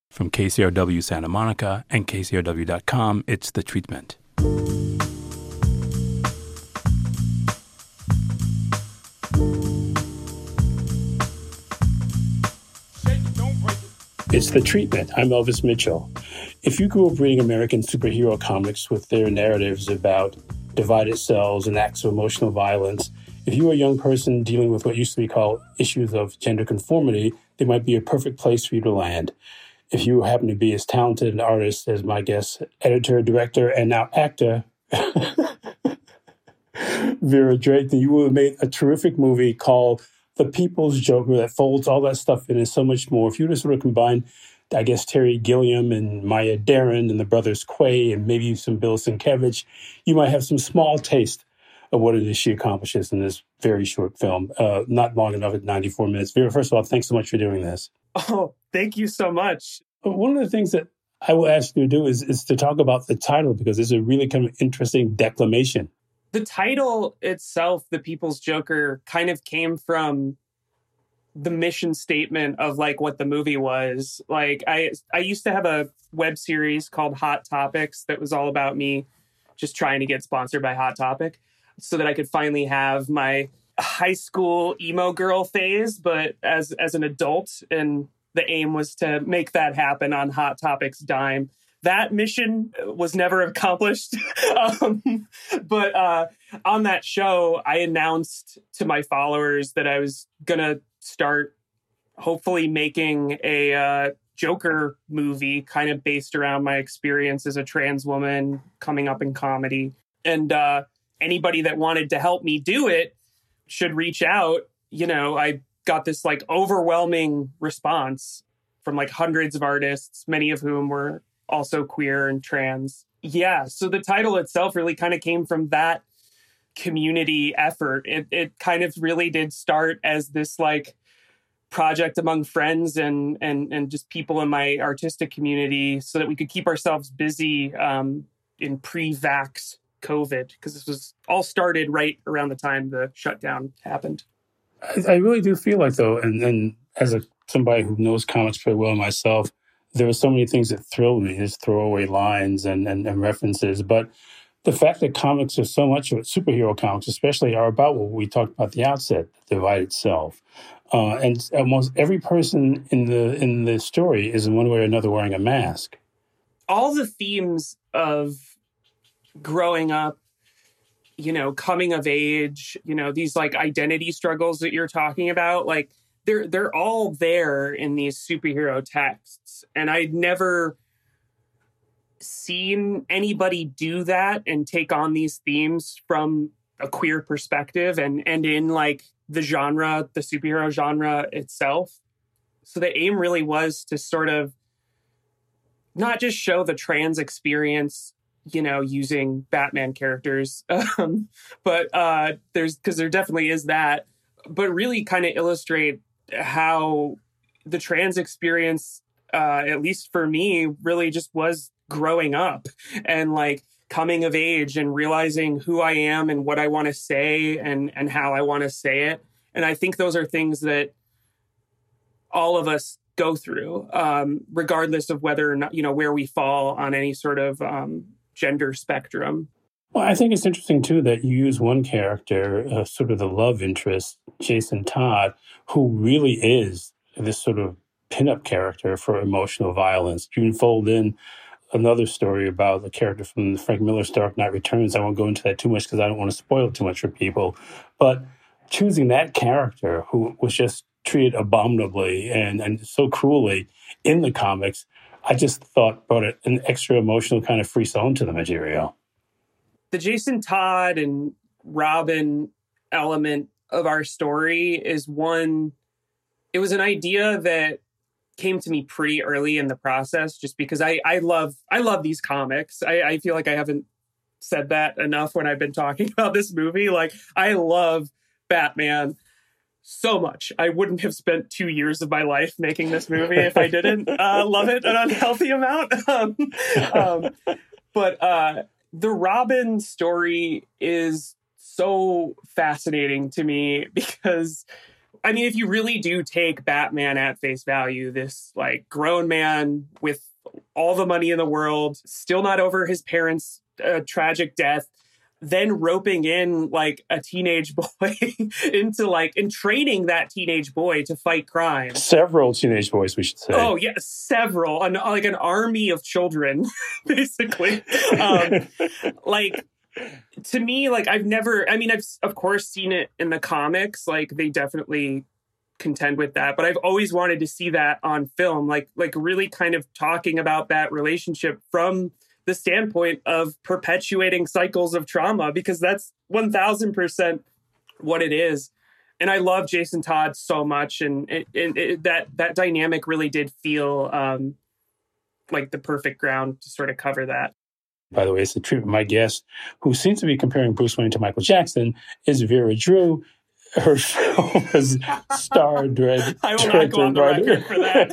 From KCRW Santa Monica and KCRW.com, it's The Treatment. It's The Treatment. I'm Elvis Mitchell. If you grew up reading American superhero comics with their narratives about divided selves and acts of emotional violence, if you were a young person dealing with what used to be called issues of gender conformity, they might be a perfect place for you to land. If you happen to be as talented an artist as my guest, editor, director, and now actor, Vera Drake, then you will have made a terrific movie called The People's Joker that folds all that stuff in and so much more. If you just sort of combine, I guess, Terry Gilliam and Maya Deren and the brothers Quay and maybe some Bill Sienkiewicz, you might have some small taste of what it is she accomplishes in this very short film, not long enough at 94 minutes. Vera, first of all, thanks so much for doing this. Oh, thank you so much. One of the things that I will ask you to do is to talk about the title, because it's a really kind of interesting declamation. The title itself, The People's Joker, kind of came from the mission statement of like what the movie was. Like I used to have a web series called Hot Topics that was all about me just trying to get sponsored by Hot Topic so that I could finally have my high school emo girl phase, but as an adult. And the aim was to make that happen on Hot Topic's dime. That mission was never accomplished. But on that show, I announced to my followers that I was going to start hopefully making a Joker movie kind of based around my experience as a trans woman coming up in comedy. And anybody that wanted to help me do it should reach out. You know, I got this like overwhelming response from like hundreds of artists, many of whom were also queer and trans. Yeah, so the title itself really kind of came from that community effort. It kind of really did start as this like project among friends and just people in my artistic community so that we could keep ourselves busy in pre-vax COVID, because this was all started right around the time the shutdown happened. I really do feel like, though, and as somebody who knows comics pretty well myself, there were so many things that thrilled me, his throwaway lines and references. But the fact that comics are so much of it, superhero comics especially, are about what we talked about at the outset, the divided self. And almost every person in the story is in one way or another wearing a mask. All the themes of growing up, you know, coming of age, you know, these like identity struggles that you're talking about, like they're all there in these superhero texts. And I'd never seen anybody do that and take on these themes from a queer perspective and in like the genre, the superhero genre itself. So the aim really was to sort of not just show the trans experience, you know, using Batman characters, but because there definitely is that, but really kind of illustrate how the trans experience, at least for me, really just was growing up and like coming of age and realizing who I am and what I want to say and how I want to say it. And I think those are things that all of us go through, regardless of whether or not, you know, where we fall on any sort of gender spectrum. Well, I think it's interesting, too, that you use one character, sort of the love interest, Jason Todd, who really is this sort of pinup character for emotional violence. You can fold in another story about a character from Frank Miller's Dark Knight Returns. I won't go into that too much because I don't want to spoil it too much for people. But choosing that character who was just treated abominably and so cruelly in the comics, I just thought brought an extra emotional kind of frisson to the material. The Jason Todd and Robin element of our story is one, it was an idea that came to me pretty early in the process, just because I love these comics. I feel like I haven't said that enough when I've been talking about this movie. Like, I love Batman so much. I wouldn't have spent 2 years of my life making this movie if I didn't love it an unhealthy amount. But the Robin story is so fascinating to me because I mean, if you really do take Batman at face value, this like grown man with all the money in the world, still not over his parents' tragic death, then roping in like a teenage boy into like and training that teenage boy to fight crime. Several teenage boys, we should say. Oh yeah, several, like an army of children, basically. Like to me, like I've of course seen it in the comics. Like they definitely contend with that, but I've always wanted to see that on film, like really kind of talking about that relationship from the standpoint of perpetuating cycles of trauma, because that's 1000% what it is. And I love Jason Todd so much, and that dynamic really did feel like the perfect ground to sort of cover that. By the way, it's the treatment. My guest, who seems to be comparing Bruce Wayne to Michael Jackson, is Vera Drew. Her film has starred director. I will not go on the record for that.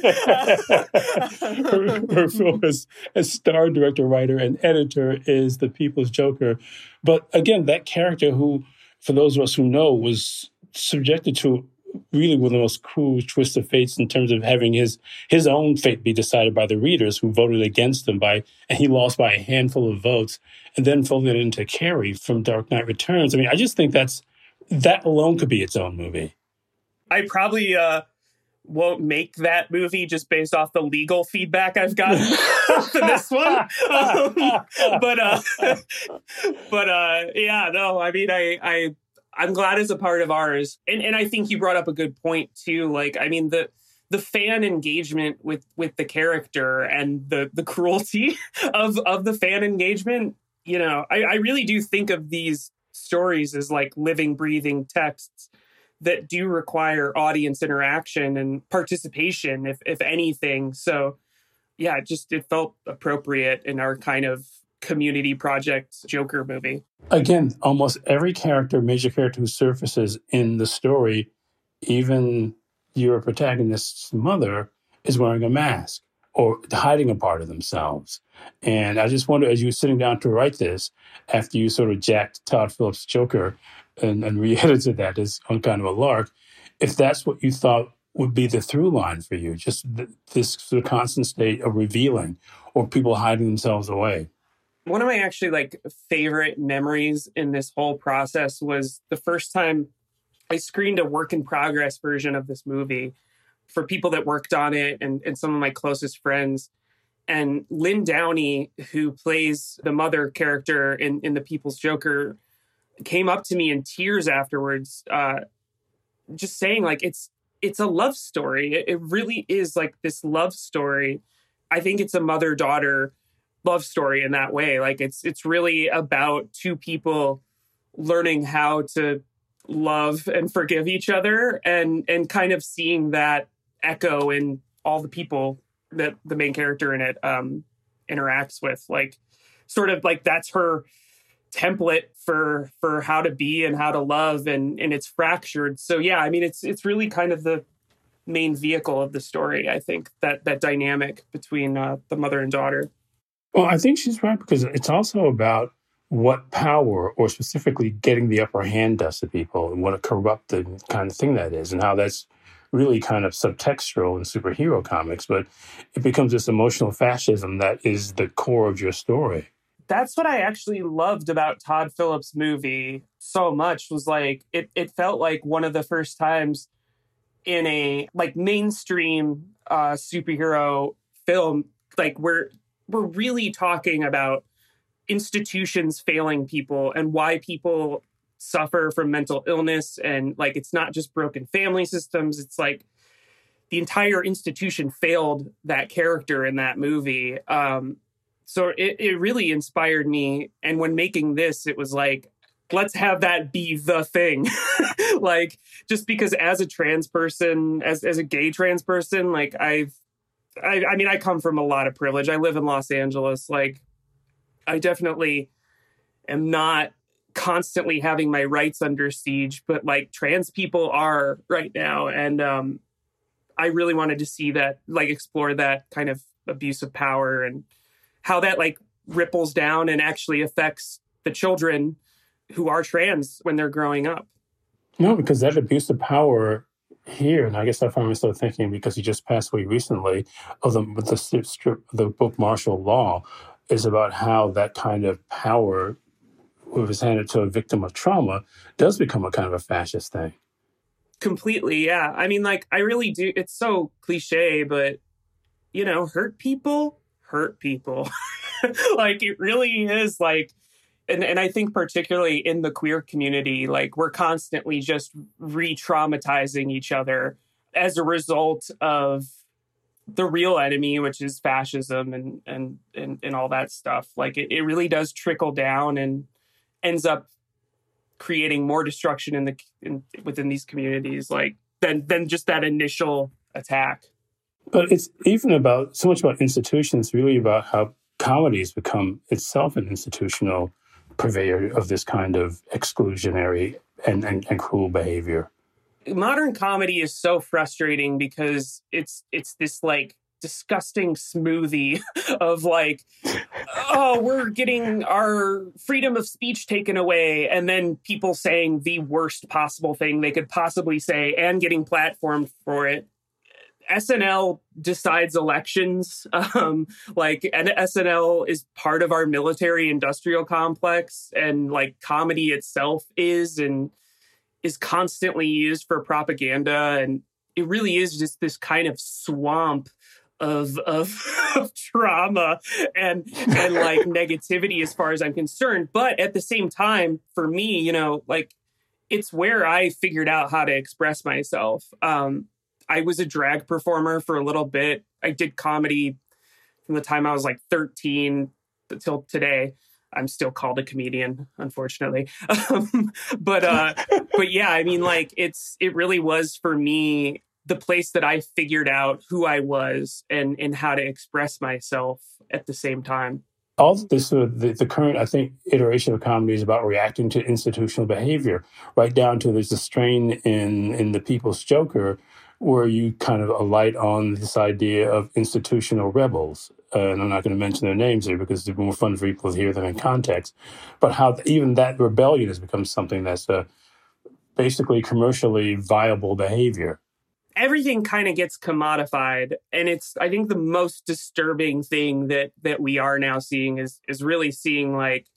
her film has starred director, writer, and editor is the People's Joker. But again, that character who, for those of us who know, was subjected to really one of the most cruel twists of fates in terms of having his own fate be decided by the readers who voted against him and he lost by a handful of votes, and then folded into Carrie from Dark Knight Returns. I mean, I just think that alone could be its own movie. I probably won't make that movie just based off the legal feedback I've gotten for this one. Yeah, no, I mean, I'm glad it's a part of ours. And I think you brought up a good point too. Like, I mean, the fan engagement with the character and the cruelty of the fan engagement, you know, I really do think of these stories as like living, breathing texts that do require audience interaction and participation, if anything. So yeah, it felt appropriate in our kind of community project Joker movie. Again, almost every major character who surfaces in the story, even your protagonist's mother, is wearing a mask or hiding a part of themselves. And I just wonder, as you were sitting down to write this, after you sort of jacked Todd Phillips' Joker and re-edited that as on kind of a lark, if that's what you thought would be the through line for you, just this sort of constant state of revealing or people hiding themselves away. One of my actually like favorite memories in this whole process was the first time I screened a work in progress version of this movie for people that worked on it and some of my closest friends. And Lynn Downey, who plays the mother character in The People's Joker, came up to me in tears afterwards, just saying like, it's a love story. It really is like this love story. I think it's a mother-daughter love story in that way. Like it's really about two people learning how to love and forgive each other and kind of seeing that echo in all the people that the main character in it interacts with. Like sort of like that's her template for how to be and how to love, and it's fractured. So yeah, I mean it's really kind of the main vehicle of the story. I think that dynamic between the mother and daughter. Well, I think she's right, because it's also about what power, or specifically getting the upper hand, does to people, and what a corrupted kind of thing that is, and how that's really kind of subtextual in superhero comics, but it becomes this emotional fascism that is the core of your story. That's what I actually loved about Todd Phillips' movie so much, was like, it felt like one of the first times in a like mainstream superhero film, like we're really talking about institutions failing people and why people suffer from mental illness. And like, it's not just broken family systems. It's like the entire institution failed that character in that movie. So it really inspired me. And when making this, it was like, let's have that be the thing. Like, just because as a trans person, as a gay trans person, like I mean, I come from a lot of privilege. I live in Los Angeles. Like, I definitely am not constantly having my rights under siege, but like trans people are right now. And I really wanted to see that, like explore that kind of abuse of power and how that like ripples down and actually affects the children who are trans when they're growing up. No, because that abuse of power here, and I guess I find myself thinking, because he just passed away recently, of the book Martial Law, is about how that kind of power, who was handed to a victim of trauma, does become a kind of a fascist thing. Completely, yeah. I mean, like, I really do. It's so cliche, but, hurt people. Like, it really is like, and I think particularly in the queer community, like, we're constantly just re-traumatizing each other as a result of the real enemy, which is fascism and all that stuff. Like, it really does trickle down and ends up creating more destruction within these communities, like, than just that initial attack. But it's even about so much about institutions, really about how comedy has become itself an institutional purveyor of this kind of exclusionary and cruel behavior. Modern comedy is so frustrating because it's this like disgusting smoothie of like, oh, we're getting our freedom of speech taken away, and then people saying the worst possible thing they could possibly say and getting platformed for it. SNL decides elections, and SNL is part of our military industrial complex, and like comedy itself is constantly used for propaganda, and it really is just this kind of swamp of trauma and like negativity as far as I'm concerned. But at the same time, for me, like, it's where I figured out how to express myself. I was a drag performer for a little bit. I did comedy from the time I was like 13 until today. I'm still called a comedian, unfortunately. But yeah, I mean, like, it really was for me the place that I figured out who I was and how to express myself at the same time. All of this, the current, I think, iteration of comedy is about reacting to institutional behavior, right down to there's a strain in The People's Joker where you kind of alight on this idea of institutional rebels. And I'm not going to mention their names here because it's more fun for people to hear them in context. But how even that rebellion has become something that's basically commercially viable behavior. Everything kind of gets commodified. And it's, I think, the most disturbing thing that we are now seeing is really seeing like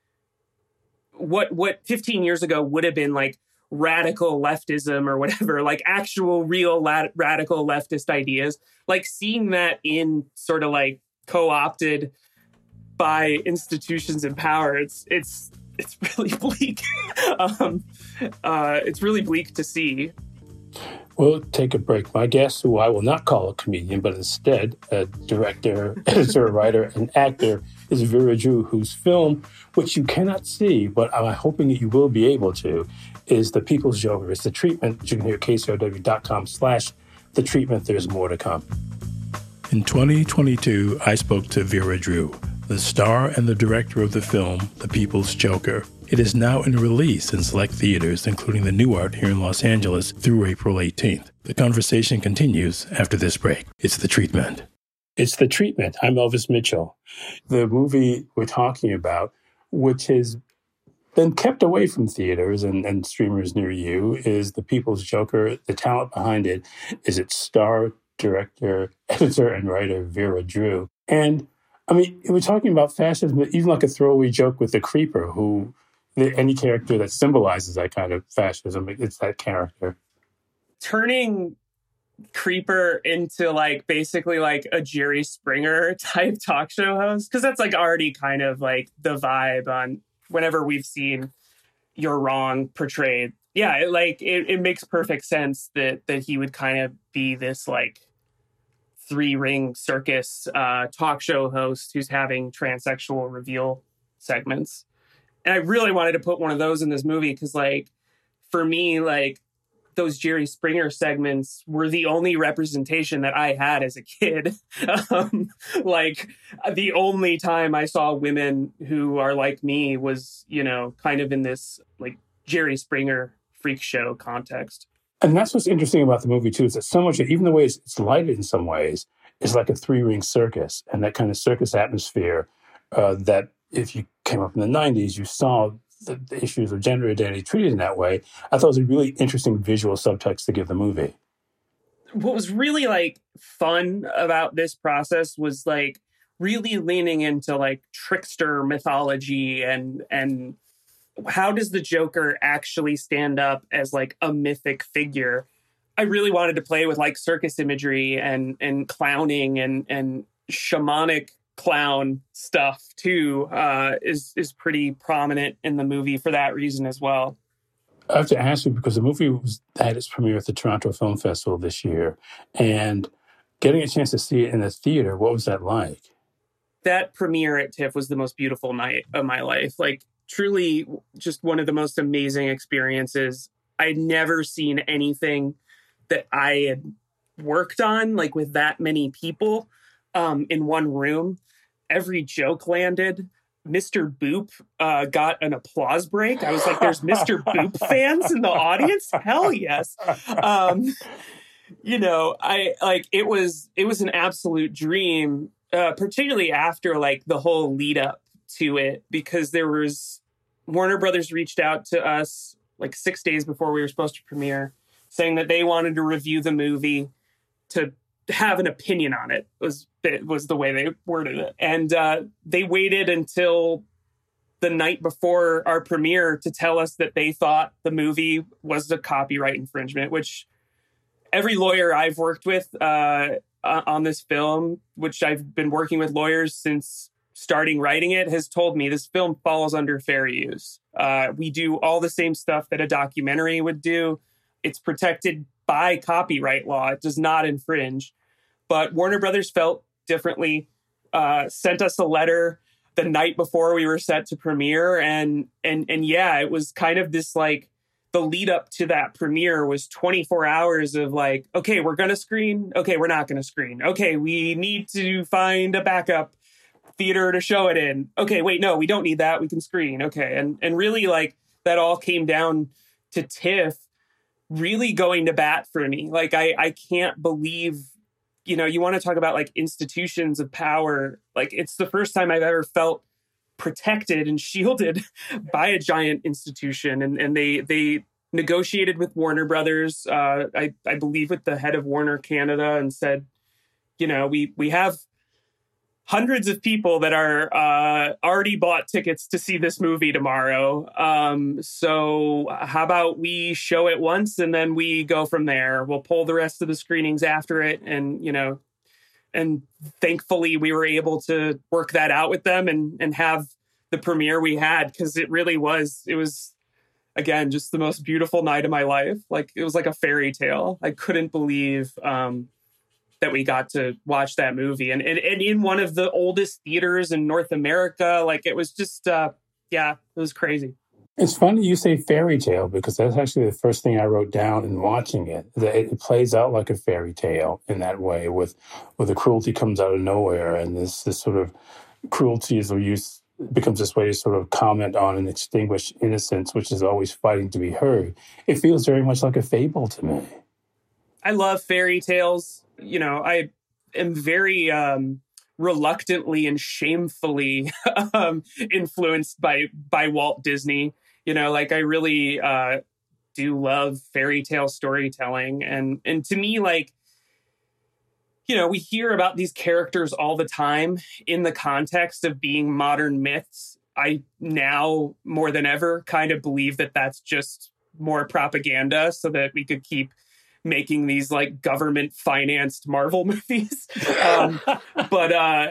what 15 years ago would have been like radical leftism or whatever, like actual real radical leftist ideas, like seeing that in sort of like co-opted by institutions in power. It's really bleak. It's really bleak to see. We'll take a break. My guest, who I will not call a comedian, but instead a director, editor, writer, and actor, is Vera Drew, whose film, which you cannot see, but I'm hoping that you will be able to, is The People's Joker. It's The Treatment. You can hear KCRW.com/The Treatment. There's more to come. In 2022, I spoke to Vera Drew, the star and the director of the film The People's Joker. It is now in release in select theaters, including the Nuart here in Los Angeles, through April 18th. The conversation continues after this break. It's The Treatment. It's The Treatment. I'm Elvis Mitchell. The movie we're talking about, which has been kept away from theaters and streamers near you, is The People's Joker. The talent behind it is its star, director, editor, and writer, Vera Drew. And, I mean, we're talking about fascism, but even like a throwaway joke with the Creeper, who... any character that symbolizes that kind of fascism, it's that character. Turning Creeper into like basically like a Jerry Springer type talk show host, because that's like already kind of like the vibe on whenever we've seen You're Wrong portrayed. Yeah, it makes perfect sense that he would kind of be this like three-ring circus talk show host who's having transsexual reveal segments. And I really wanted to put one of those in this movie because, like, for me, like, those Jerry Springer segments were the only representation that I had as a kid. Like, the only time I saw women who are like me was, kind of in this, like, Jerry Springer freak show context. And that's what's interesting about the movie, too, is that so much, even the way it's lighted in some ways, is like a three-ring circus. And that kind of circus atmosphere that if you came up in the 90s, you saw the issues of gender identity treated in that way. I thought it was a really interesting visual subtext to give the movie. what was really like fun about this process was like really leaning into like trickster mythology and how does the Joker actually stand up as like a mythic figure. I really wanted to play with like circus imagery and clowning and shamanic clown stuff too, is pretty prominent in the movie for that reason as well. I have to ask you, because the movie had its premiere at the Toronto Film Festival this year, and getting a chance to see it in the theater, what was that like? That premiere at TIFF was the most beautiful night of my life. Like, truly just one of the most amazing experiences. I'd never seen anything that I had worked on, like with that many people in one room. Every joke landed. Mr. Boop got an applause break. I was like, there's Mr. Boop fans in the audience? Hell yes. It was an absolute dream, particularly after like the whole lead up to it, because Warner Brothers reached out to us like 6 days before we were supposed to premiere, saying that they wanted to review the movie, to have an opinion on it was the way they worded it. And they waited until the night before our premiere to tell us that they thought the movie was a copyright infringement, which every lawyer I've worked with on this film, which I've been working with lawyers since starting writing it, has told me this film falls under fair use. We do all the same stuff that a documentary would do. It's protected by copyright law. It does not infringe. But Warner Brothers felt differently, sent us a letter the night before we were set to premiere. And yeah, it was kind of this like, the lead up to that premiere was 24 hours of like, okay, we're going to screen. Okay, we're not going to screen. Okay, we need to find a backup theater to show it in. Okay, wait, no, we don't need that. We can screen. Okay. And really like that all came down to TIFF really going to bat for me. Like, I can't believe, you want to talk about like institutions of power. Like, it's the first time I've ever felt protected and shielded by a giant institution. And they negotiated with Warner Brothers, I believe with the head of Warner Canada, and said, we have hundreds of people that are already bought tickets to see this movie tomorrow. So how about we show it once and then we go from there? We'll pull the rest of the screenings after it. And thankfully we were able to work that out with them and have the premiere we had, because it was, again, just the most beautiful night of my life. Like, it was like a fairy tale. I couldn't believe that we got to watch that movie and in one of the oldest theaters in North America. Like, it was just, it was crazy. It's funny you say fairy tale, because that's actually the first thing I wrote down in watching it. That it plays out like a fairy tale in that way, where the cruelty comes out of nowhere, and this sort of cruelty becomes this way to sort of comment on and extinguish innocence, which is always fighting to be heard. It feels very much like a fable to me. I love fairy tales. I am very reluctantly and shamefully influenced by Walt Disney. I really do love fairy tale storytelling. And to me, like, we hear about these characters all the time in the context of being modern myths. I now, more than ever, kind of believe that that's just more propaganda so that we could keep making these like government financed Marvel movies. But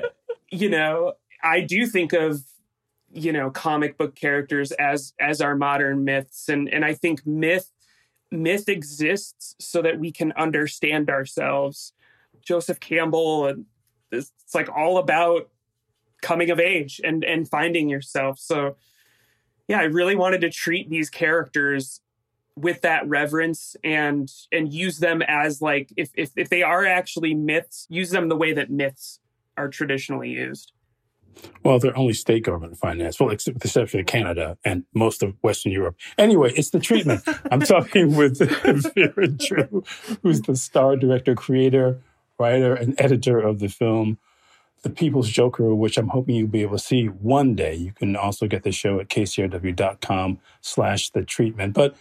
I do think of, comic book characters as our modern myths. And I think myth exists so that we can understand ourselves. Joseph Campbell, and it's like all about coming of age and finding yourself. So yeah, I really wanted to treat these characters with that reverence and use them as like, if they are actually myths, use them the way that myths are traditionally used. Well, they're only state government financed, well, with the exception of Canada and most of Western Europe. Anyway, it's the treatment. I'm talking with Vera Drew, who's the star, director, creator, writer, and editor of the film The People's Joker, which I'm hoping you'll be able to see one day. You can also get the show at kcrw.com/thetreatment. But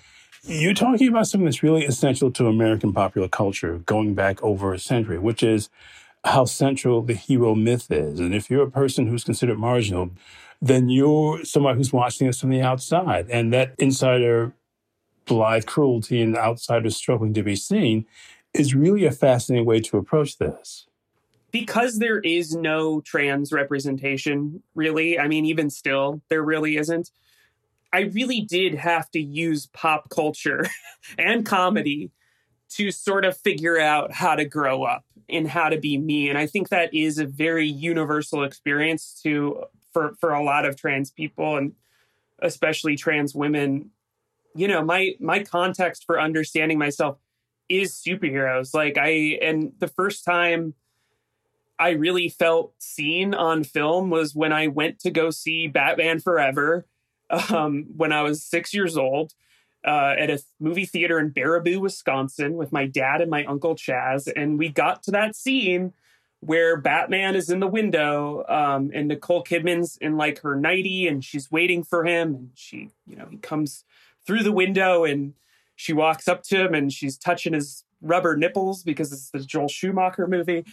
You're talking about something that's really essential to American popular culture going back over a century, which is how central the hero myth is. And if you're a person who's considered marginal, then you're somebody who's watching this from the outside. And that insider blithe cruelty and outsiders struggling to be seen is really a fascinating way to approach this. Because there is no trans representation, really, I mean, even still, there really isn't. I really did have to use pop culture and comedy to sort of figure out how to grow up and how to be me. And I think that is a very universal experience for a lot of trans people, and especially trans women. You know, my context for understanding myself is superheroes. And the first time I really felt seen on film was when I went to go see Batman Forever when I was 6 years old at a movie theater in Baraboo, Wisconsin, with my dad and my uncle Chaz. And we got to that scene where Batman is in the window and Nicole Kidman's in like her nightie and she's waiting for him. And he comes through the window and she walks up to him and she's touching his rubber nipples because it's the Joel Schumacher movie.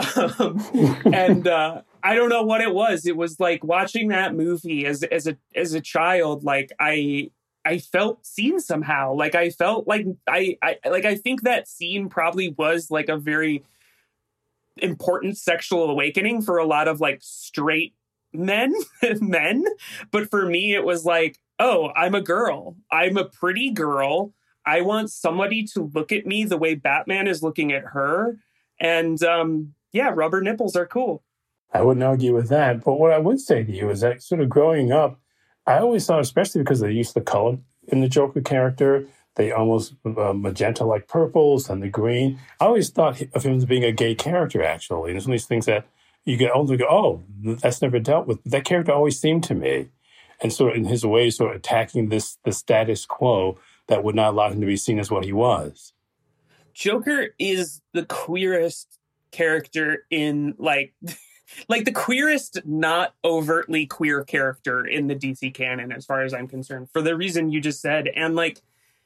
And I don't know what it was. It was like watching that movie as a child. Like I felt seen somehow. Like I felt like I think that scene probably was like a very important sexual awakening for a lot of like straight men. But for me, it was like, oh, I'm a girl. I'm a pretty girl. I want somebody to look at me the way Batman is looking at her. And rubber nipples are cool. I wouldn't argue with that. But what I would say to you is that sort of growing up, I always thought, especially because of the use of the color in the Joker character, they almost magenta like purples and the green. I always thought of him as being a gay character, actually. And there's one of these things that you get older and go, oh, that's never dealt with. That character always seemed to me. And sort of in his way, sort of attacking the status quo that would not allow him to be seen as what he was. Joker is the queerest character in like the queerest, not overtly queer character in the DC canon, as far as I'm concerned, for the reason you just said. And like,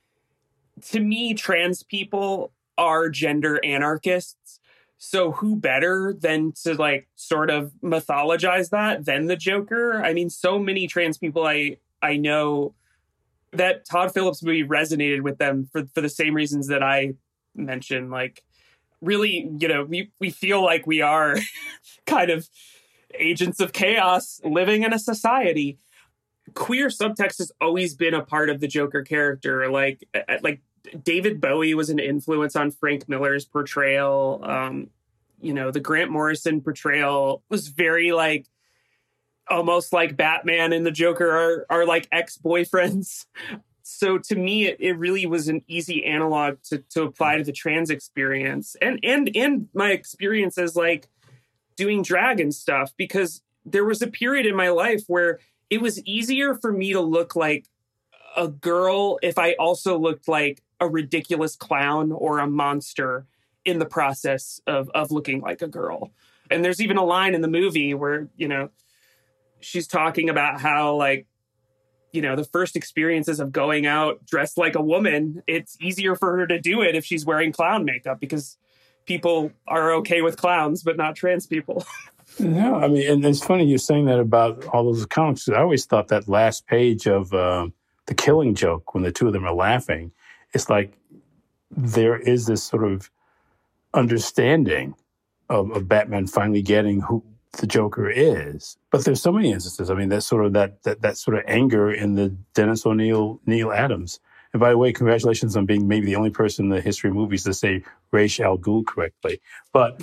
to me, trans people are gender anarchists. So who better than to like sort of mythologize that than the Joker? I mean, so many trans people I know that Todd Phillips movie resonated with them for the same reasons that I mentioned. Like, really, we feel like we are kind of agents of chaos living in a society. Queer subtext has always been a part of the Joker character. Like David Bowie was an influence on Frank Miller's portrayal. The Grant Morrison portrayal was very like, almost like Batman and the Joker are like ex-boyfriends. So to me, it really was an easy analog to apply to the trans experience and my experience as like doing drag and stuff, because there was a period in my life where it was easier for me to look like a girl if I also looked like a ridiculous clown or a monster in the process of looking like a girl. And there's even a line in the movie where, she's talking about how, like, the first experiences of going out dressed like a woman, it's easier for her to do it if she's wearing clown makeup because people are okay with clowns, but not trans people. No, I mean, and it's funny you're saying that about all those comics. I always thought that last page of The Killing Joke, when the two of them are laughing, it's like there is this sort of understanding of Batman finally getting who the Joker is. But there's so many instances. I mean, that's sort of that sort of anger in the Dennis O'Neil, Neil Adams. And by the way, congratulations on being maybe the only person in the history of movies to say Ra's al Ghul correctly. But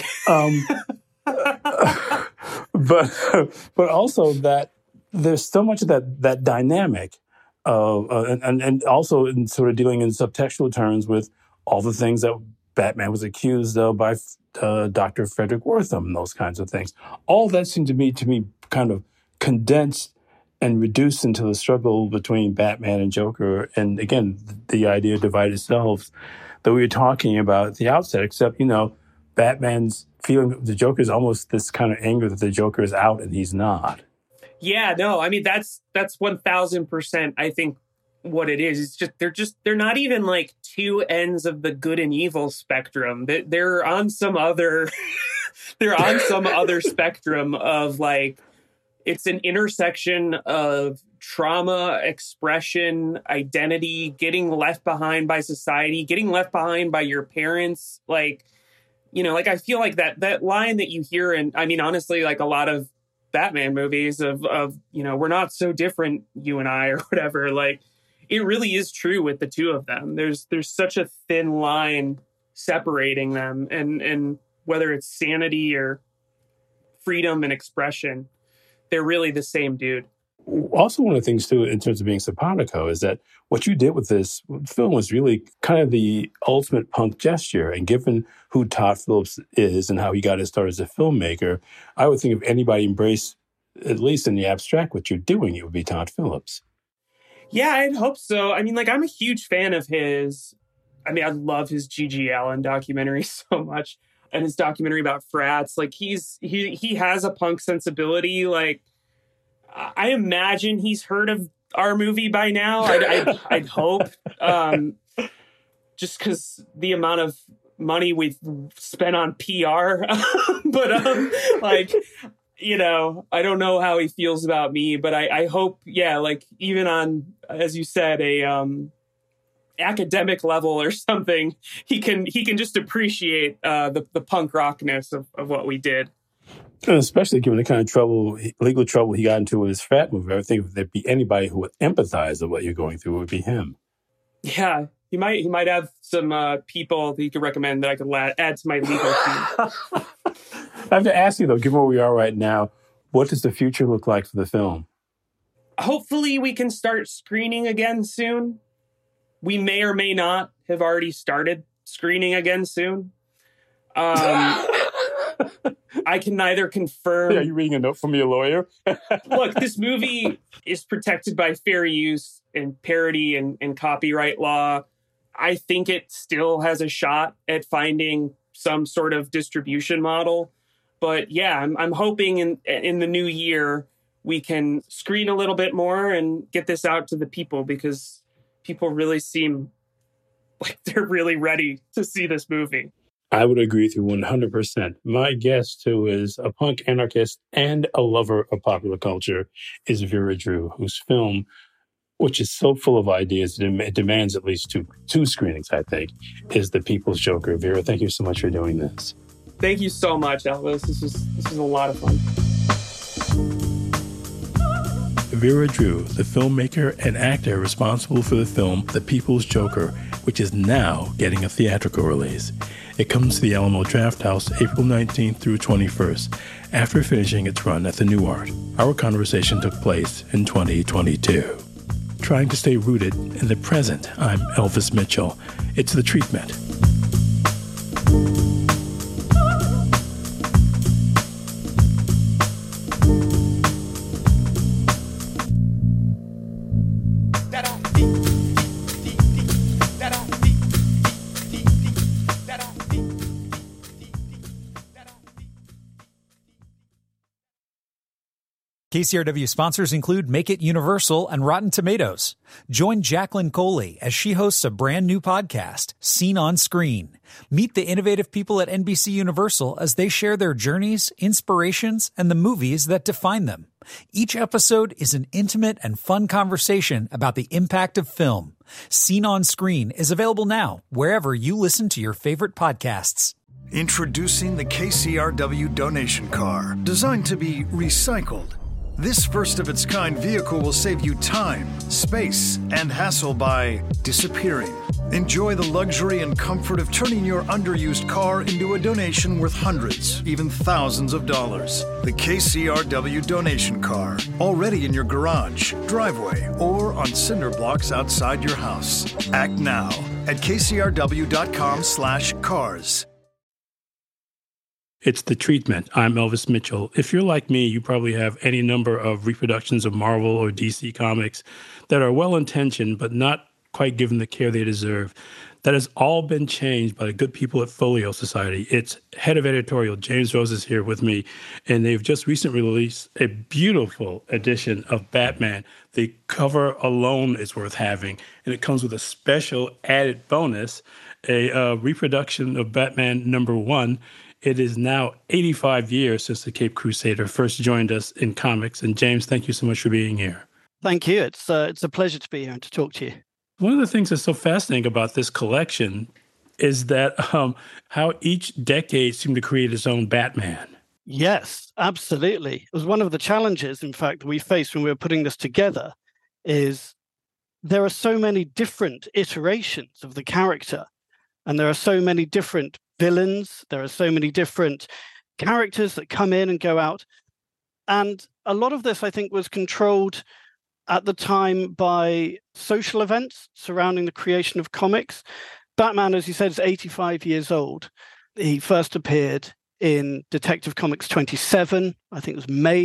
but also that there's so much of that dynamic and also in sort of dealing in subtextual terms with all the things that Batman was accused of by Dr. Frederick Wertham and those kinds of things. All that seemed to me kind of condensed and reduced into the struggle between Batman and Joker. And again, the idea of divided selves that we were talking about at the outset, except, Batman's feeling the Joker is almost this kind of anger that the Joker is out and he's not. Yeah, no, I mean, that's 1000%, I think, what it is. It's they're not even like two ends of the good and evil spectrum. They're on some other they're on some other spectrum of like, it's an intersection of trauma, expression, identity, getting left behind by society, getting left behind by your parents. Like, you know, like I feel like that line that you hear, and I mean, honestly, like a lot of Batman movies of, you know, we're not so different, you and I, or whatever. Like, it really is true with the two of them. There's such a thin line separating them, and whether it's sanity or freedom and expression, they're really the same dude. Also, one of the things, too, in terms of being simpatico, is that what you did with this film was really kind of the ultimate punk gesture. And given who Todd Phillips is and how he got his start as a filmmaker, I would think if anybody embraced, at least in the abstract, what you're doing, it would be Todd Phillips. Yeah, I'd hope so. I mean, like, I'm a huge fan of his. I mean, I love his G.G. Allen documentary so much, and his documentary about frats. Like, he has a punk sensibility. Like, I imagine he's heard of our movie by now. I'd hope, just because the amount of money we've spent on PR. But like, you know, I don't know how he feels about me, but I hope, yeah, like even on, as you said, a academic level or something, he can just appreciate the punk rockness of what we did. And especially given the kind of legal trouble he got into with his frat movie, I think if there'd be anybody who would empathize with what you're going through, it would be him. Yeah, he might have some people that he could recommend that I could add to my legal team. I have to ask you, though, given where we are right now, what does the future look like for the film? Hopefully we can start screening again soon. We may or may not have already started screening again soon. I can neither confirm... Are you reading a note from your lawyer? Look, this movie is protected by fair use and parody and copyright law. I think it still has a shot at finding some sort of distribution model. But yeah, I'm hoping in the new year we can screen a little bit more and get this out to the people, because people really seem like they're really ready to see this movie. I would agree with you 100%. My guest, who is a punk anarchist and a lover of popular culture, is Vera Drew, whose film, which is so full of ideas, it demands at least two screenings, I think, is The People's Joker. Vera, thank you so much for doing this. Thank you so much, Elvis. This is a lot of fun. Vera Drew, the filmmaker and actor responsible for the film The People's Joker, which is now getting a theatrical release. It comes to the Alamo Drafthouse April 19th through 21st, after finishing its run at the Nuart. Our conversation took place in 2022. Trying to stay rooted in the present, I'm Elvis Mitchell. It's The Treatment. KCRW sponsors include Make It Universal and Rotten Tomatoes. Join Jacqueline Coley as she hosts a brand new podcast, Seen on Screen. Meet the innovative people at NBC Universal as they share their journeys, inspirations, and the movies that define them. Each episode is an intimate and fun conversation about the impact of film. Seen on Screen is available now wherever you listen to your favorite podcasts. Introducing the KCRW donation car, designed to be recycled. This first-of-its-kind vehicle will save you time, space, and hassle by disappearing. Enjoy the luxury and comfort of turning your underused car into a donation worth hundreds, even thousands of dollars. The KCRW donation car, already in your garage, driveway, or on cinder blocks outside your house. Act now at kcrw.com/cars. It's The Treatment. I'm Elvis Mitchell. If you're like me, you probably have any number of reproductions of Marvel or DC comics that are well-intentioned but not quite given the care they deserve. That has all been changed by the good people at Folio Society. Its head of editorial, James Rose, is here with me, and they've just recently released a beautiful edition of Batman. The cover alone is worth having, and it comes with a special added bonus, a reproduction of Batman #1. It is now 85 years since the Caped Crusader first joined us in comics. And James, thank you so much for being here. Thank you. It's a pleasure to be here and to talk to you. One of the things that's so fascinating about this collection is that how each decade seemed to create its own Batman. Yes, absolutely. It was one of the challenges, in fact, that we faced when we were putting this together, is there are so many different iterations of the character, and there are so many different villains, there are so many different characters that come in and go out. And a lot of this, I think, was controlled at the time by social events surrounding the creation of comics. Batman, as you said, is 85 years old. He first appeared in Detective Comics 27, I think it was May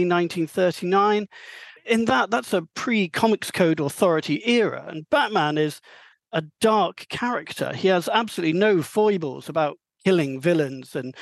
1939. In that's a pre-Comics Code Authority era, and Batman is a dark character. He has absolutely no foibles about killing villains, and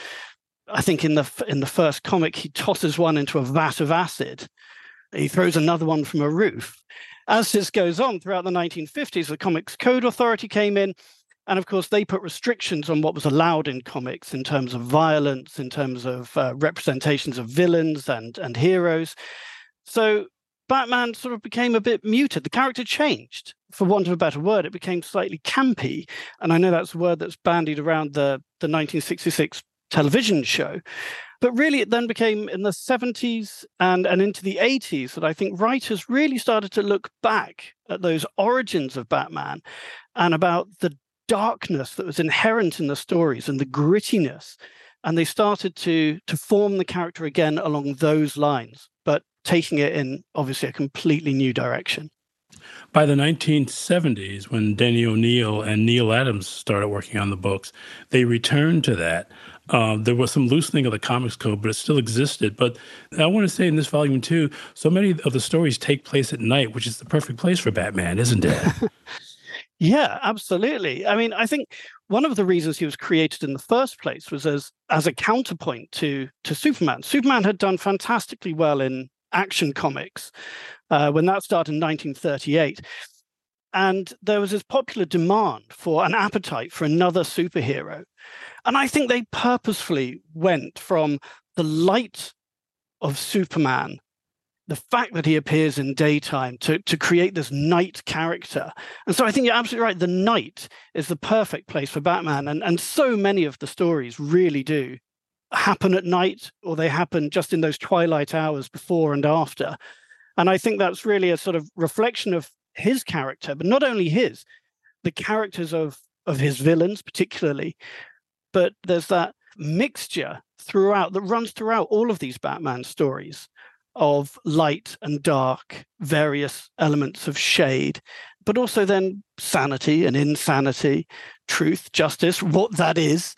I think in the first comic, he tosses one into a vat of acid. He throws another one from a roof. As this goes on throughout the 1950s, the Comics Code Authority came in, and of course, they put restrictions on what was allowed in comics in terms of violence, in terms of representations of villains and heroes. So Batman sort of became a bit muted. The character changed, for want of a better word. It became slightly campy, and I know that's a word that's bandied around the 1966 television show. But really, it then became in the 70s and into the 80s that I think writers really started to look back at those origins of Batman and about the darkness that was inherent in the stories and the grittiness. And they started to form the character again along those lines, but taking it in, obviously, a completely new direction. By the 1970s, when Denny O'Neil and Neil Adams started working on the books, they returned to that. There was some loosening of the Comics Code, but it still existed. But I want to say in this volume, too, so many of the stories take place at night, which is the perfect place for Batman, isn't it? Yeah, absolutely. I mean, I think one of the reasons he was created in the first place was as a counterpoint to Superman. Superman had done fantastically well in Action Comics when that started in 1938. And there was this popular demand for an appetite for another superhero. And I think they purposefully went from the light of Superman, the fact that he appears in daytime, to create this night character. And so I think you're absolutely right. The night is the perfect place for Batman. And so many of the stories really do happen at night, or they happen just in those twilight hours before and after. And I think that's really a sort of reflection of his character, but not only his, the characters of his villains particularly. But there's that mixture throughout that runs throughout all of these Batman stories of light and dark, various elements of shade, but also then sanity and insanity, truth, justice, what that is.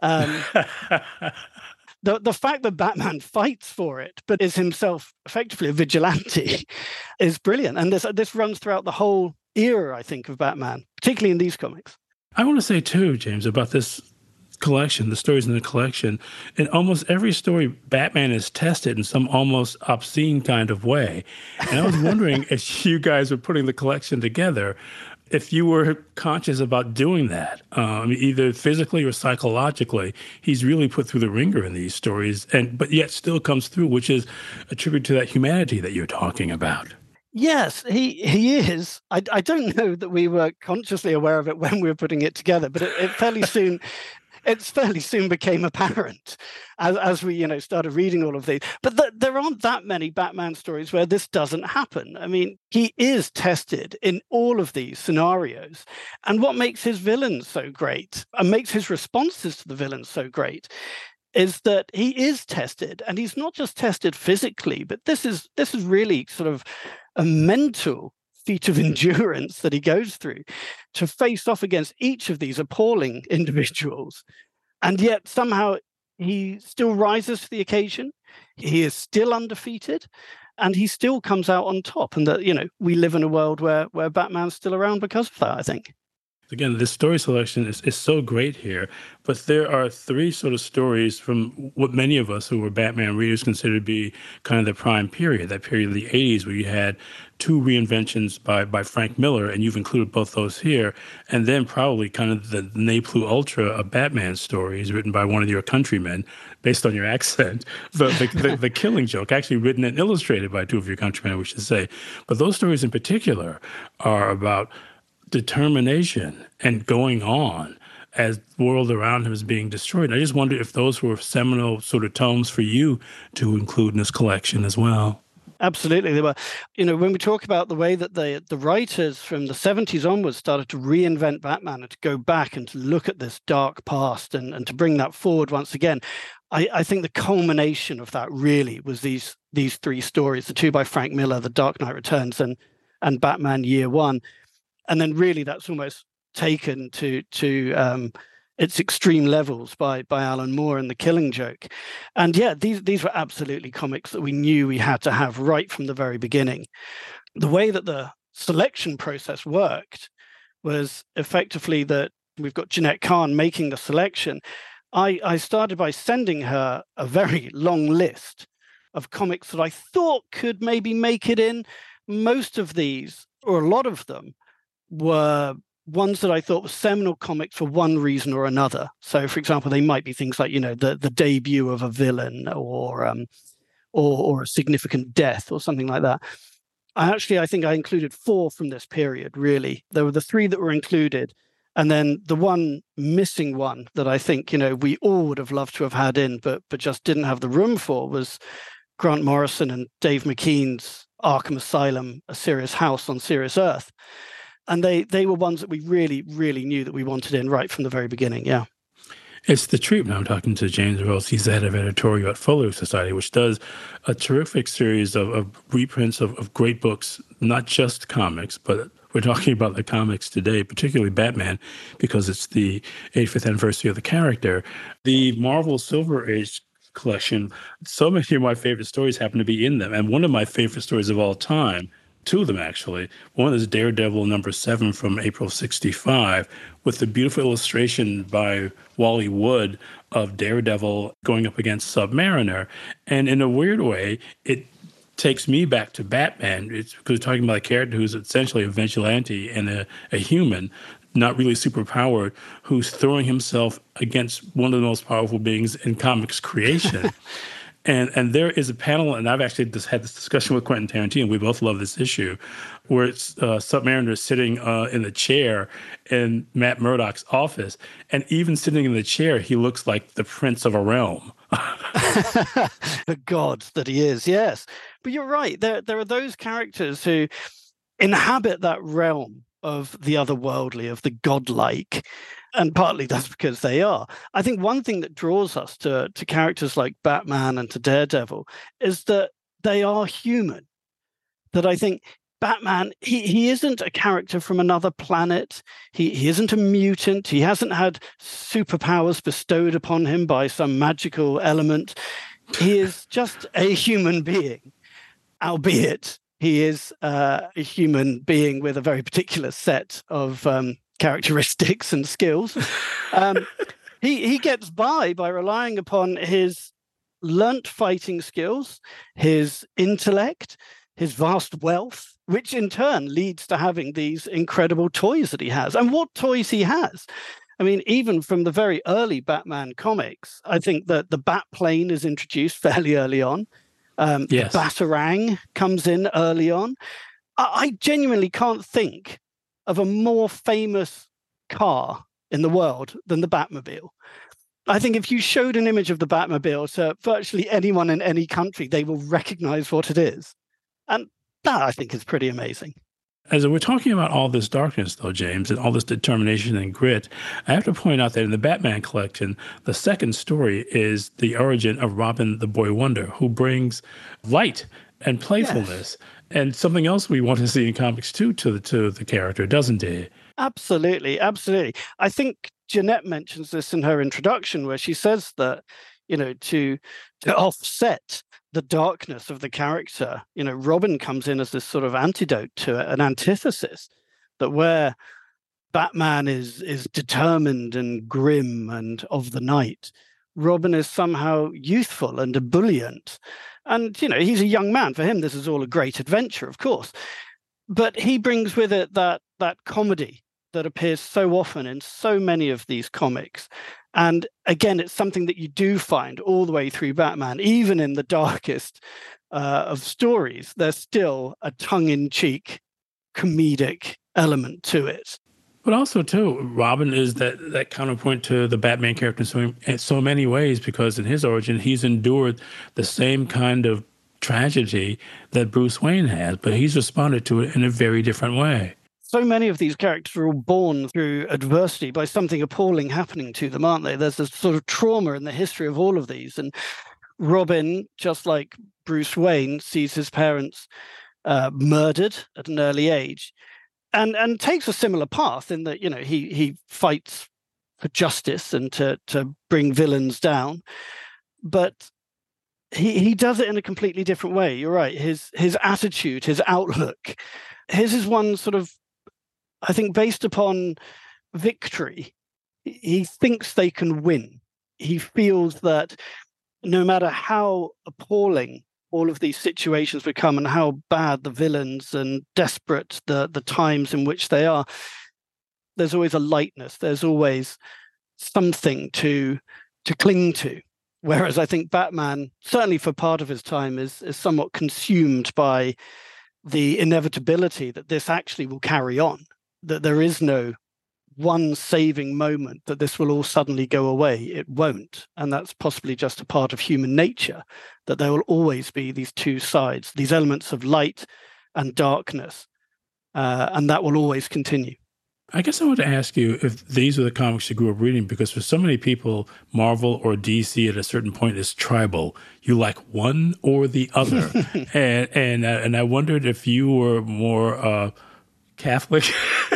The fact that Batman fights for it, but is himself effectively a vigilante, is brilliant. And this runs throughout the whole era, I think, of Batman, particularly in these comics. I want to say, too, James, about this collection, the stories in the collection. In almost every story, Batman is tested in some almost obscene kind of way. And I was wondering, as you guys were putting the collection together, if you were conscious about doing that, either physically or psychologically. He's really put through the ringer in these stories, but yet still comes through, which is a tribute to that humanity that you're talking about. Yes, he is. I don't know that we were consciously aware of it when we were putting it together, but it fairly soon became apparent as we, started reading all of these. But there aren't that many Batman stories where this doesn't happen. I mean, he is tested in all of these scenarios. And what makes his villains so great and makes his responses to the villains so great is that he is tested. And he's not just tested physically, but this is really sort of a mental feat of endurance that he goes through to face off against each of these appalling individuals. And yet somehow he still rises to the occasion. He is still undefeated. and he still comes out on top. And that, we live in a world where Batman's still around because of that, I think. Again, this story selection is so great here, but there are three sort of stories from what many of us who were Batman readers consider to be kind of the prime period, that period of the 80s where you had two reinventions by Frank Miller, and you've included both those here, and then probably kind of the ne plus ultra of Batman stories written by one of your countrymen, based on your accent, the Killing Joke, actually written and illustrated by two of your countrymen, we should say. But those stories in particular are about determination and going on as the world around him is being destroyed. I just wonder if those were seminal sort of tomes for you to include in this collection as well. Absolutely. They were, when we talk about the way that the writers from the 70s onwards started to reinvent Batman and to go back and to look at this dark past and to bring that forward once again, I think the culmination of that really was these three stories, the two by Frank Miller, The Dark Knight Returns and Batman Year One. And then really that's almost taken to its extreme levels by Alan Moore and The Killing Joke. And yeah, these were absolutely comics that we knew we had to have right from the very beginning. The way that the selection process worked was effectively that we've got Jeanette Kahn making the selection. I started by sending her a very long list of comics that I thought could maybe make it in. Most of these, or a lot of them, were ones that I thought were seminal comics for one reason or another. So, for example, they might be things like, the debut of a villain or a significant death or something like that. I think I included 4 from this period, really. There were the 3 that were included. And then the one missing one that I think, we all would have loved to have had in, but just didn't have the room for was Grant Morrison and Dave McKean's Arkham Asylum, A Serious House on Serious Earth. And they were ones that we really, really knew that we wanted in right from the very beginning, yeah. It's the treatment. I'm talking to James Wells. He's the head of editorial at Folio Society, which does a terrific series of reprints of great books, not just comics, but we're talking about the comics today, particularly Batman, because it's the 85th anniversary of the character. The Marvel Silver Age collection, so many of my favorite stories happen to be in them. And one of my favorite stories of all time, 2 of them actually. One is Daredevil #7 from April '65, with the beautiful illustration by Wally Wood of Daredevil going up against Submariner. And in a weird way, it takes me back to Batman. It's because we're talking about a character who's essentially a vigilante and a human, not really superpowered, who's throwing himself against one of the most powerful beings in comics creation. And there is a panel, and I've actually just had this discussion with Quentin Tarantino. We both love this issue, where it's Submariner sitting in the chair in Matt Murdock's office, and even sitting in the chair, he looks like the prince of a realm. The god that he is, yes. But you're right. There are those characters who inhabit that realm of the otherworldly, of the godlike. And partly that's because they are. I think one thing that draws us to characters like Batman and to Daredevil is that they are human. That I think Batman, he isn't a character from another planet. He isn't a mutant. He hasn't had superpowers bestowed upon him by some magical element. He is just a human being, albeit he is a human being with a very particular set of characteristics and skills. He gets by relying upon his learnt fighting skills, his intellect, his vast wealth, which in turn leads to having these incredible toys that he has. And what toys he has! I mean, even from the very early Batman comics, I think that the Batplane is introduced fairly early on. Yes. The Batarang comes in early on. I genuinely can't think of a more famous car in the world than the Batmobile. I think if you showed an image of the Batmobile to virtually anyone in any country, they will recognize what it is. And that, I think, is pretty amazing. As we're talking about all this darkness, though, James, and all this determination and grit, I have to point out that in the Batman collection, the second story is the origin of Robin the Boy Wonder, who brings light and playfulness. Yes. And something else we want to see in comics, too, to the character, doesn't it? Absolutely, absolutely. I think Jeanette mentions this in her introduction, where she says that, to offset the darkness of the character. Robin comes in as this sort of antidote to it, an antithesis, that where Batman is determined and grim and of the night, Robin is somehow youthful and ebullient. And, he's a young man. For him, this is all a great adventure, of course. But he brings with it that comedy that appears so often in so many of these comics. And again, it's something that you do find all the way through Batman. Even in the darkest of stories, there's still a tongue-in-cheek comedic element to it. But also, too, Robin is that counterpoint to the Batman character in so many ways, because in his origin, he's endured the same kind of tragedy that Bruce Wayne has, but he's responded to it in a very different way. So many of these characters are all born through adversity by something appalling happening to them, aren't they? There's this sort of trauma in the history of all of these. And Robin, just like Bruce Wayne, sees his parents murdered at an early age. And takes a similar path in that, he fights for justice and to bring villains down. But he does it in a completely different way. You're right. His attitude, his outlook, his is one sort of, I think, based upon victory. He thinks they can win. He feels that no matter how appalling all of these situations become and how bad the villains and desperate the times in which they are, there's always a lightness. There's always something to cling to. Whereas I think Batman, certainly for part of his time, is somewhat consumed by the inevitability that this actually will carry on, that there is no one saving moment, that this will all suddenly go away. It won't. And that's possibly just a part of human nature, that there will always be these two sides, these elements of light and darkness, and that will always continue. I guess I want to ask you if these are the comics you grew up reading, because for so many people, Marvel or DC at a certain point is tribal. You like one or the other. and I wondered if you were more Catholic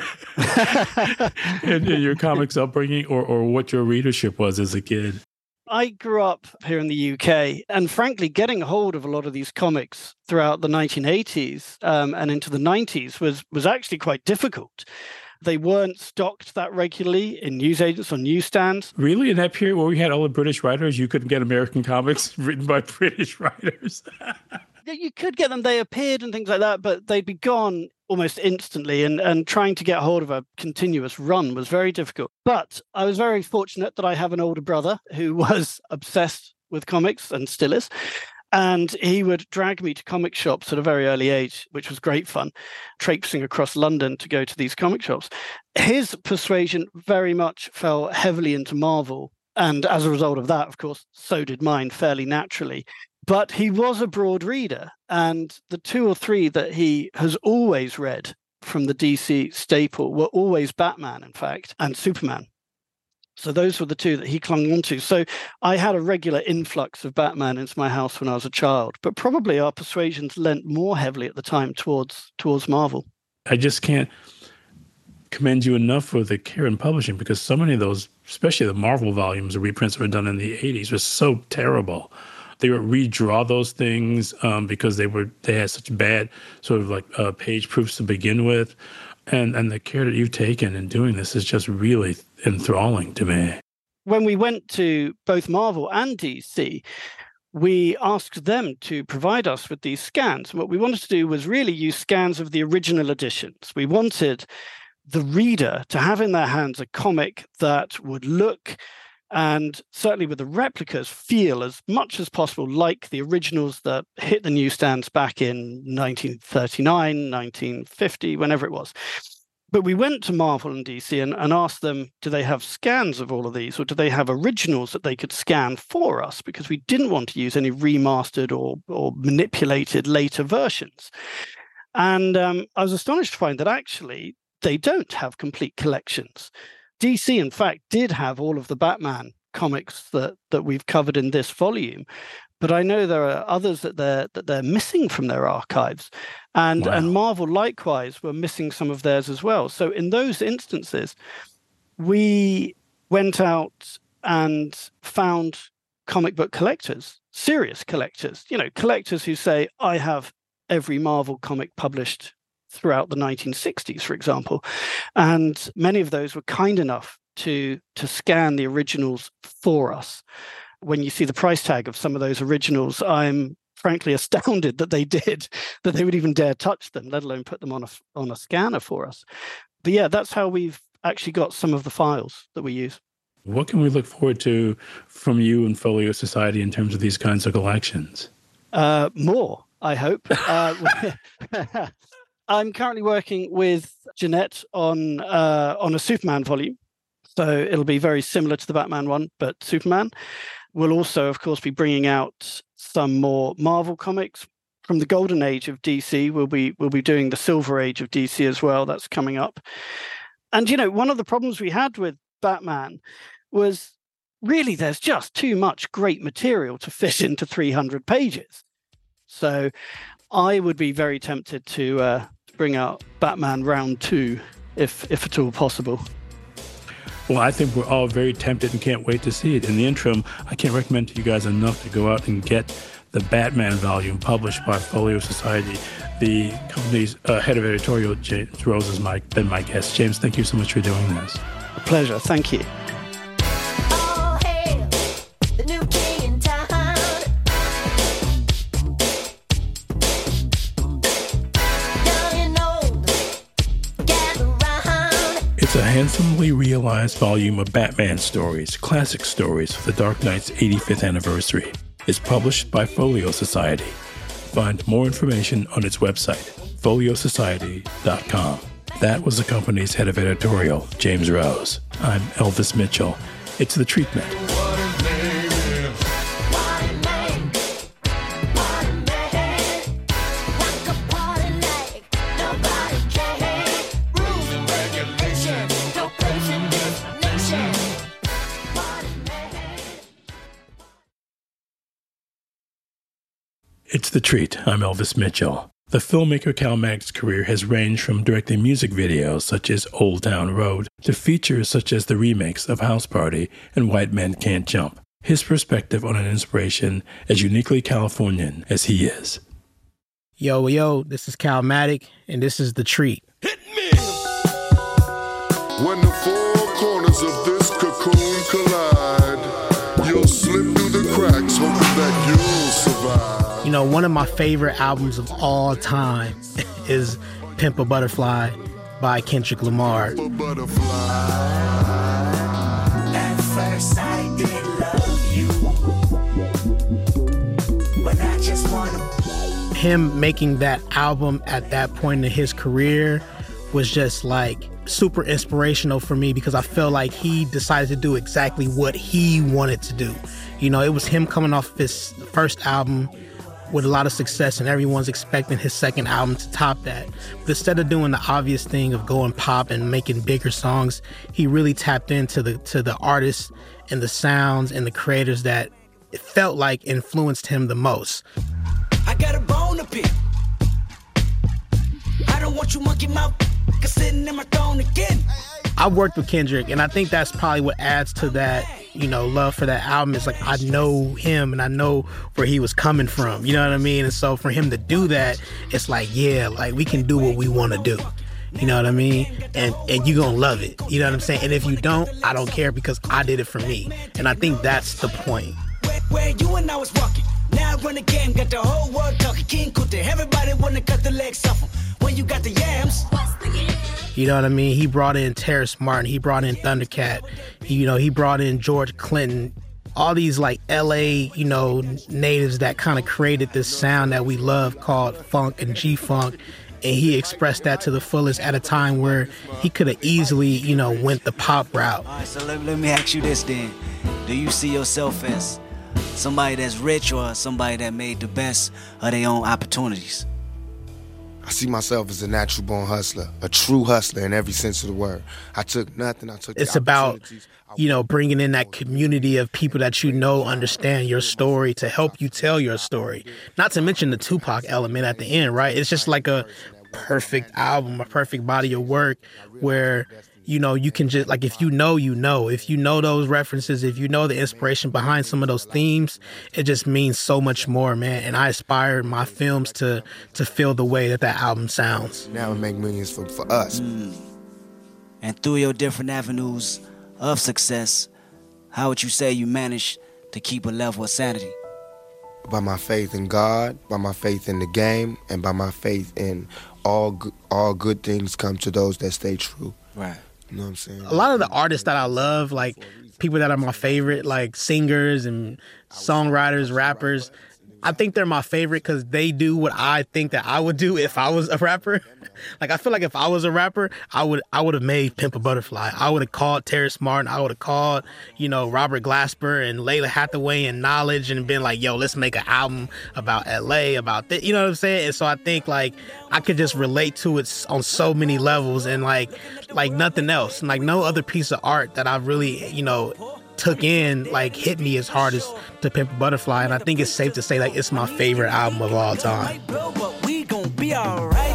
in your comics upbringing, or what your readership was as a kid. I grew up here in the UK, and frankly, getting hold of a lot of these comics throughout the 1980s and into the 90s was actually quite difficult. They weren't stocked that regularly in newsagents or newsstands. Really? In that period where we had all the British writers, you couldn't get American comics written by British writers? You could get them. They appeared and things like that, but they'd be gone almost instantly. And trying to get hold of a continuous run was very difficult. But I was very fortunate that I have an older brother who was obsessed with comics and still is. And he would drag me to comic shops at a very early age, which was great fun, traipsing across London to go to these comic shops. His persuasion very much fell heavily into Marvel. And as a result of that, of course, so did mine fairly naturally. But he was a broad reader. And the two or three that he has always read from the DC staple were always Batman, in fact, and Superman. So those were the two that he clung onto. So I had a regular influx of Batman into my house when I was a child, but probably our persuasions lent more heavily at the time towards Marvel. I just can't commend you enough for the care in publishing, because so many of those, especially the Marvel volumes, the reprints that were done in the 80s, were so terrible. They would redraw those things because they had such bad sort of like page proofs to begin with. And the care that you've taken in doing this is just really enthralling to me. When we went to both Marvel and DC, we asked them to provide us with these scans. What we wanted to do was really use scans of the original editions. We wanted the reader to have in their hands a comic that would look, and certainly with the replicas, feel as much as possible like the originals that hit the newsstands back in 1939, 1950, whenever it was. But we went to Marvel and DC and asked them, do they have scans of all of these, or do they have originals that they could scan for us? Because we didn't want to use any remastered or manipulated later versions. And I was astonished to find that actually they don't have complete collections. DC, in fact, did have all of the Batman comics that we've covered in this volume, but I know there are others that they're missing from their archives, and Wow. and Marvel likewise were missing some of theirs as well. So in those instances, we went out and found comic book collectors, serious collectors, collectors who say, I have every Marvel comic published throughout the 1960s, for example. And many of those were kind enough to scan the originals for us. When you see the price tag of some of those originals, I'm frankly astounded that they would even dare touch them, let alone put them on a scanner for us. But yeah, that's how we've actually got some of the files that we use. What can we look forward to from you and Folio Society in terms of these kinds of collections? More, I hope. I'm currently working with Jeanette on a Superman volume. So it'll be very similar to the Batman one, but Superman. We'll also, of course, be bringing out some more Marvel comics from the golden age of DC. We'll be doing the silver age of DC as well. That's coming up. And, one of the problems we had with Batman was really there's just too much great material to fit into 300 pages. So I would be very tempted to bring out Batman Round 2, if at all possible. Well, I think we're all very tempted and can't wait to see it. In the interim, I can't recommend to you guys enough to go out and get the Batman volume published by Folio Society. The company's head of editorial, James Rose, has been my guest. James, thank you so much for doing this. A pleasure. Thank you. It's a handsomely realized volume of Batman stories, classic stories for the Dark Knight's 85th anniversary. It's published by Folio Society. Find more information on its website, foliosociety.com. That was the company's head of editorial, James Rose. I'm Elvis Mitchell. It's The Treatment. It's The Treat. I'm Elvis Mitchell. The filmmaker Cal Mack's career has ranged from directing music videos such as Old Town Road to features such as the remakes of House Party and White Men Can't Jump. His perspective on an inspiration as uniquely Californian as he is. Yo, this is Cal Mack, and this is The Treat. Hit me! When the four corners of this cocoon collide, you'll slip through the cracks, hoping that you'll survive. One of my favorite albums of all time is Pimp a Butterfly by Kendrick Lamar. Pimp a butterfly. At first I did love you, but I just wanna. Him making that album at that point in his career was just like super inspirational for me because I felt like he decided to do exactly what he wanted to do. It was him coming off his first album with a lot of success, and everyone's expecting his second album to top that. But instead of doing the obvious thing of going pop and making bigger songs, he really tapped into the artists and the sounds and the creators that it felt like influenced him the most. I got a bone to pick. I don't want you monkey mouth sitting in my throne again. I've worked with Kendrick, and I think that's probably what adds to that, love for that album. Is like, I know him and I know where he was coming from, you know what I mean? And so for him to do that, it's like, yeah, like we can do what we want to do. You know what I mean? And you're going to love it. You know what I'm saying? And if you don't, I don't care because I did it for me. And I think that's the point. Where you and I was walking. Now I run the game, got the whole world talking. King Kunta, everybody want to cut the legs off him. When you got the yams. You know what I mean? He brought in Terrace Martin. He brought in Thundercat. He brought in George Clinton. All these like LA, natives that kind of created this sound that we love called funk and G-funk. And he expressed that to the fullest at a time where he could have easily, went the pop route. All right, so let me ask you this then. Do you see yourself as somebody that's rich or somebody that made the best of their own opportunities? I see myself as a natural born hustler, a true hustler in every sense of the word. I took nothing. It's about, bringing in that community of people that understand your story to help you tell your story. Not to mention the Tupac element at the end, right? It's just like a perfect album, a perfect body of work where, you know, you can just, like, if you know, if you know those references, if you know the inspiration behind some of those themes, it just means so much more, man. And I aspire my films to feel the way that album sounds. Now we make millions for us. And through your different avenues of success, how would you say you managed to keep a level of sanity? By my faith in God, by my faith in the game, and by my faith in all good things come to those that stay true. Right. You know what I'm saying? A lot of the artists that I love, like people that are my favorite, like singers and songwriters, rappers, I think they're my favorite because they do what I think that I would do if I was a rapper. Like, I feel like if I was a rapper, I would have made Pimp a Butterfly. I would have called Terrace Martin. I would have called, you know, Robert Glasper and Layla Hathaway and Knowledge and been like, yo, let's make an album about LA, about this. You know what I'm saying? And so I think, like, I could just relate to it on so many levels and, like nothing else. Like, no other piece of art that I really, you know, took in, like, hit me as hard as To Pimp a Butterfly. And I think it's safe to say, like, it's my favorite album of all time. We gon' be alright.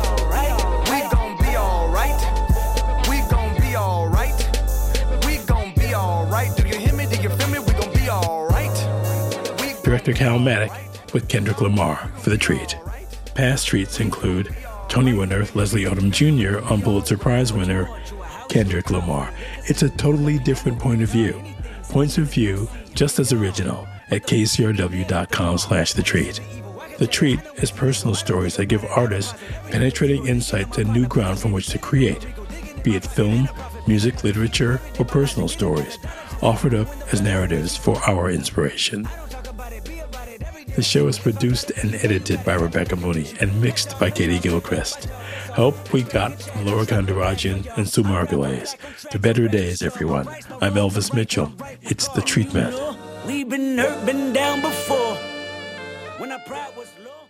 Director Cal Maddock with Kendrick Lamar for The Treat. Past treats include Tony winner Leslie Odom Jr. on Pulitzer Prize winner Kendrick Lamar. It's a totally different point of view. Points of view just as original at kcrw.com/thetreat. The Treat is personal stories that give artists penetrating insights and new ground from which to create, be it film, music, literature, or personal stories, offered up as narratives for our inspiration. The show is produced and edited by Rebecca Mooney and mixed by Katie Gilchrist. Help we got from Laura Kandarajan and Sue Margulies. To better days, everyone. I'm Elvis Mitchell. It's The Treatment. We've been hurt, been down before. When our pride was low.